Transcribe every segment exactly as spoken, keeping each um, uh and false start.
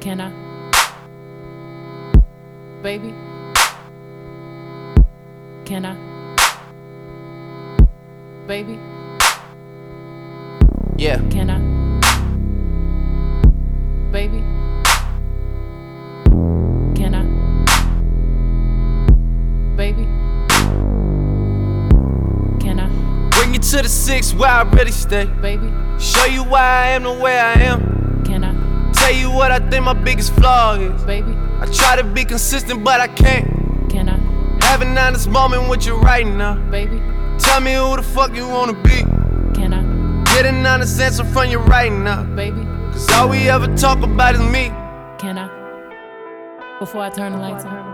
Can I? Baby? Can I? Baby? Yeah. Can I? Baby? Can I? Baby? Can I? Bring you to the six where I really stay. Baby? Show you why I am the way I am. Can I? Tell you what I think my biggest flaw is. Baby? I try to be consistent, but I can't. Can I? Have an honest moment with you right now. Baby? Tell me who the fuck you wanna be. Can I? Get an honest answer from you right now. Baby? Cause all we ever talk about is me. Can I? Before I turn the lights on.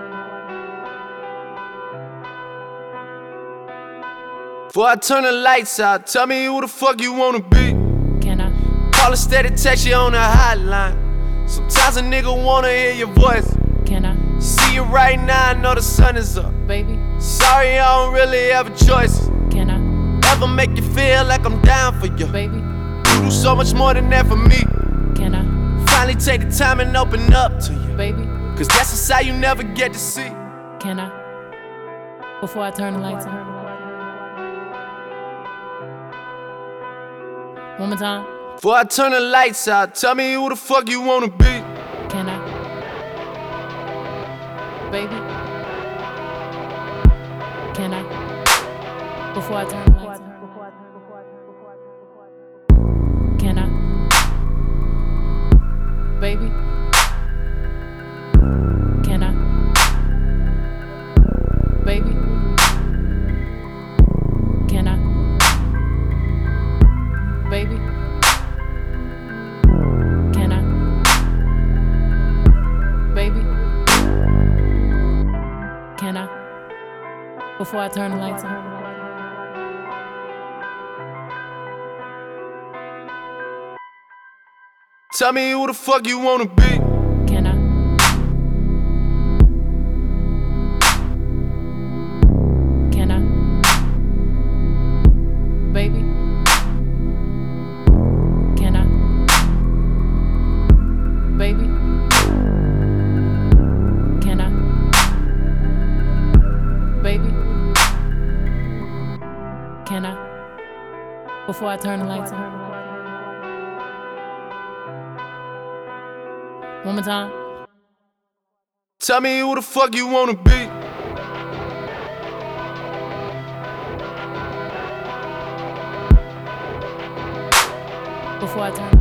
Before I turn the lights out, tell me who the fuck you wanna be. Can I? Call a steady text you on the hotline. Sometimes a nigga wanna hear your voice. Can I? See you right now, I know the sun is up. Baby? Sorry, I don't really have a choice. Can I? Ever make you feel like I'm down for you? Baby? You do so much more than that for me. Can I? Finally take the time and open up to you. Baby? Cause that's a side you never get to see. Can I? Before I turn the lights on. One more time. Before I turn the lights out, tell me who the fuck you wanna be. Can I? Baby? Can I? Before I turn the lights on. Can I? Baby? Can I? Baby? Can I? Baby? Can I? Baby? Can I? Before I turn the lights on. Tell me who the fuck you wanna be. Can I? Can I? Baby? Can I? Baby? Can I? Baby? Can I? Before I turn the lights on. One more time. Tell me who the fuck you wanna be. Before I turn